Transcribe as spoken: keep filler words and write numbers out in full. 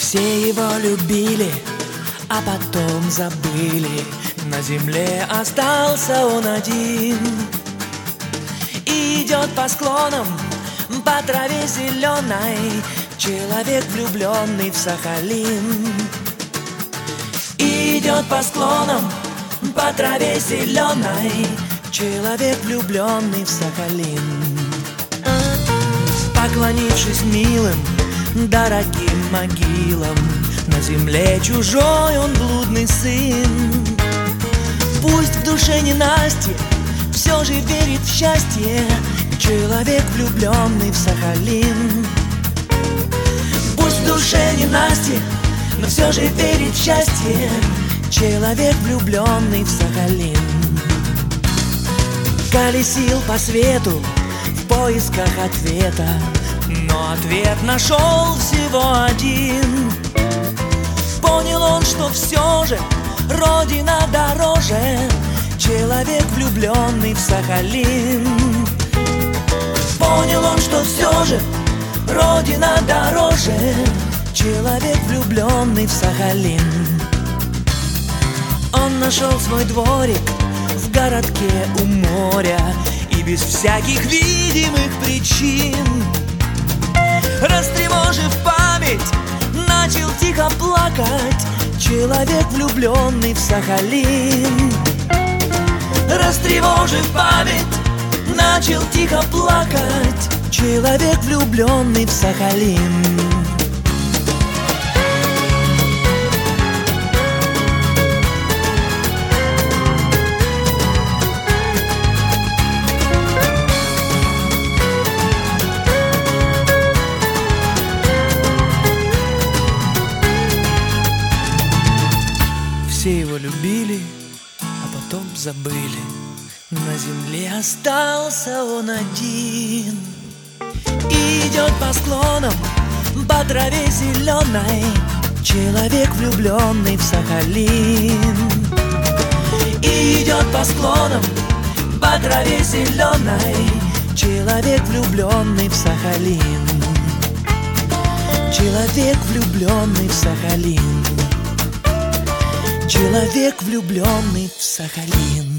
Все его любили, а потом забыли. На земле остался он один. Идет по склонам, по траве зеленой, человек, влюбленный в Сахалин. Идет по склонам, по траве зеленой, человек, влюбленный в Сахалин. Поклонившись милым, дорогим могилам, на земле чужой он блудный сын. Пусть в душе ненастье, все же верит в счастье, человек, влюбленный в Сахалин. Пусть в душе ненастье, но все же верит в счастье, человек, влюбленный в Сахалин. Колесил по свету в поисках ответа, но ответ нашел всего один. Понял он, что все же родина дороже, человек, влюбленный в Сахалин. Понял он, что все же родина дороже, человек, влюбленный в Сахалин. Он нашел свой дворик в городке у моря, и без всяких видимых причин, растревожив память, начал тихо плакать, человек, влюбленный в Сахалин. Растревожив память, начал тихо плакать, человек, влюбленный в Сахалин. Все его любили, а потом забыли. На земле остался он один. Идет по склонам, по траве зеленой, человек, влюбленный в Сахалин. Идет по склонам, по траве зеленой, человек, влюбленный в Сахалин. Человек, влюбленный в Сахалин. Человек, влюбленный в Сахалин.